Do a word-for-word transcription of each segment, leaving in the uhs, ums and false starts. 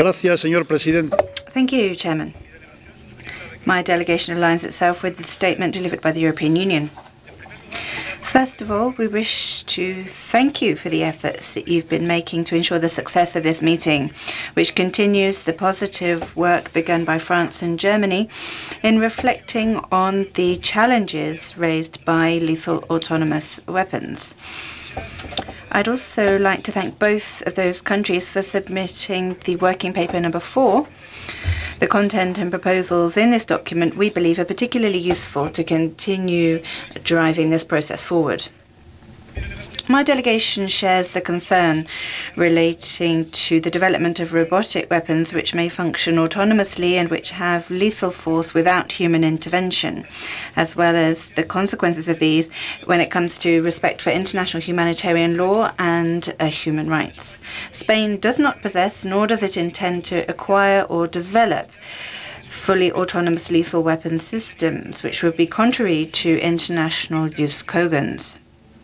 Gracias, señor presidente. Thank you, Chairman. My delegation aligns itself with the statement delivered by the European Union. First of all, we wish to thank you for the efforts that you've been making to ensure the success of this meeting, which continues the positive work begun by France and Germany in reflecting on the challenges raised by lethal autonomous weapons. I'd also like to thank both of those countries for submitting the working paper number four. The content and proposals in this document we believe are particularly useful to continue driving this process forward. My delegation shares the concern relating to the development of robotic weapons which may function autonomously and which have lethal force without human intervention, as well as the consequences of these when it comes to respect for international humanitarian law and uh, human rights. Spain does not possess, nor does it intend to acquire or develop fully autonomous lethal weapon systems, which would be contrary to international use cogons.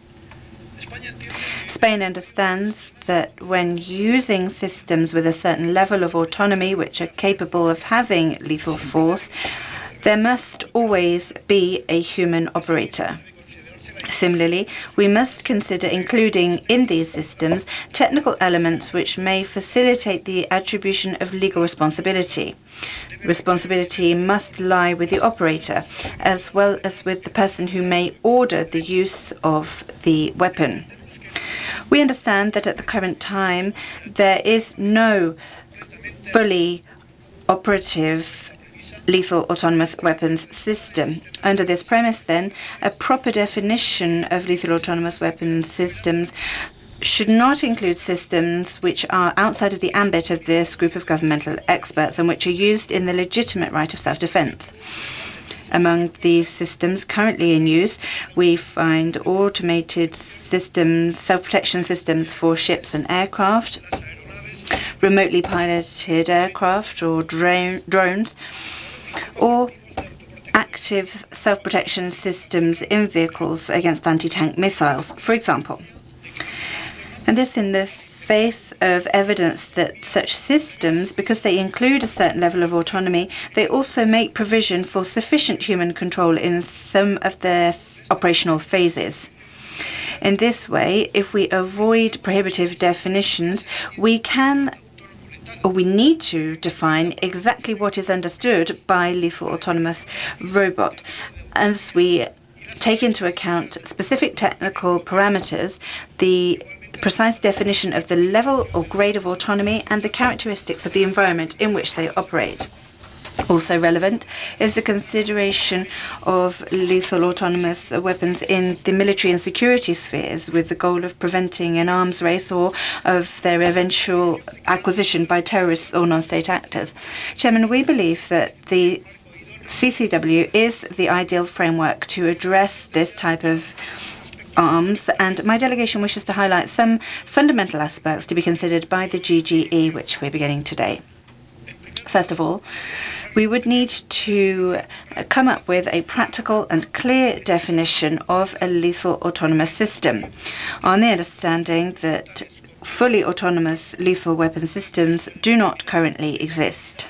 Spain understands that when using systems with a certain level of autonomy which are capable of having lethal force, there must always be a human operator. Similarly, we must consider including in these systems technical elements which may facilitate the attribution of legal responsibility. Responsibility must lie with the operator, as well as with the person who may order the use of the weapon. We understand that at the current time there is no fully operative lethal autonomous weapons system. Under this premise, then, a proper definition of lethal autonomous weapons systems should not include systems which are outside of the ambit of this group of governmental experts and which are used in the legitimate right of self-defense. Among these systems currently in use, we find automated systems, self-protection systems for ships and aircraft, remotely piloted aircraft or drone, drones, or active self-protection systems in vehicles against anti-tank missiles, for example. And this in the face of evidence that such systems, because they include a certain level of autonomy, they also make provision for sufficient human control in some of their operational phases. In this way, if we avoid prohibitive definitions, we can or we need to define exactly what is understood by lethal autonomous robot, as we take into account specific technical parameters, the precise definition of the level or grade of autonomy, and the characteristics of the environment in which they operate. Also relevant is the consideration of lethal autonomous weapons in the military and security spheres with the goal of preventing an arms race or of their eventual acquisition by terrorists or non-state actors. Chairman, we believe that the C C W is the ideal framework to address this type of arms, and my delegation wishes to highlight some fundamental aspects to be considered by the G G E, which we're beginning today. First of all, we would need to come up with a practical and clear definition of a lethal autonomous system, on the understanding that fully autonomous lethal weapon systems do not currently exist.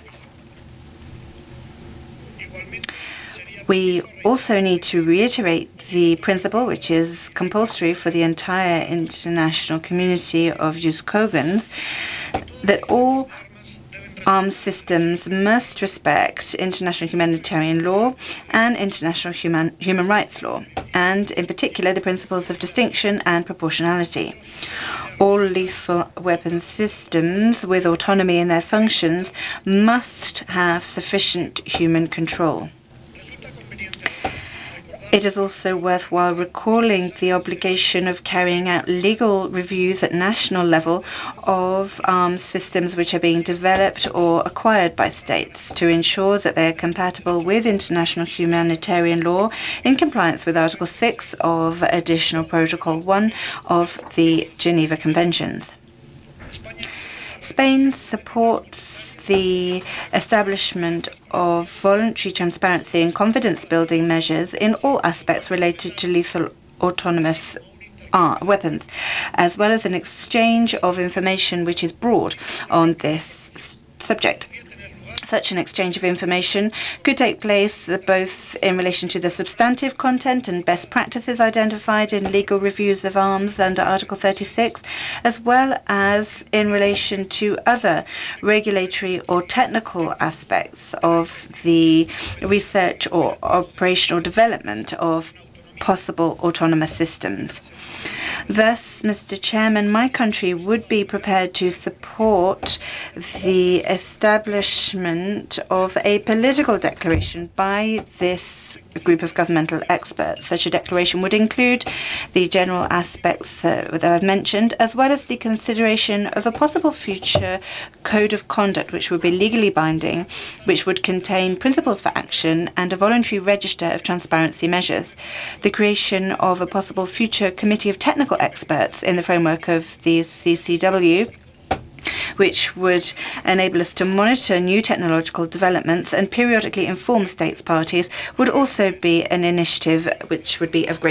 We also need to reiterate the principle, which is compulsory for the entire international community of use cogons, that all arms systems must respect international humanitarian law and international human, human rights law, and in particular the principles of distinction and proportionality. All lethal weapon systems with autonomy in their functions must have sufficient human control. It is also worthwhile recalling the obligation of carrying out legal reviews at national level of arms systems which are being developed or acquired by states to ensure that they are compatible with international humanitarian law in compliance with Article six of Additional Protocol one of the Geneva Conventions. Spain supports the establishment of voluntary transparency and confidence-building measures in all aspects related to lethal autonomous uh, weapons, as well as an exchange of information which is broad on this subject. Such an exchange of information could take place both in relation to the substantive content and best practices identified in legal reviews of arms under Article thirty-six, as well as in relation to other regulatory or technical aspects of the research or operational development of possible autonomous systems. Thus, Mister Chairman, my country would be prepared to support the establishment of a political declaration by this group of governmental experts. Such a declaration would include the general aspects uh, that I've mentioned, as well as the consideration of a possible future code of conduct which would be legally binding, which would contain principles for action and a voluntary register of transparency measures. The creation of a possible future committee of technical experts in the framework of the C C W, which would enable us to monitor new technological developments and periodically inform states parties, would also be an initiative which would be of great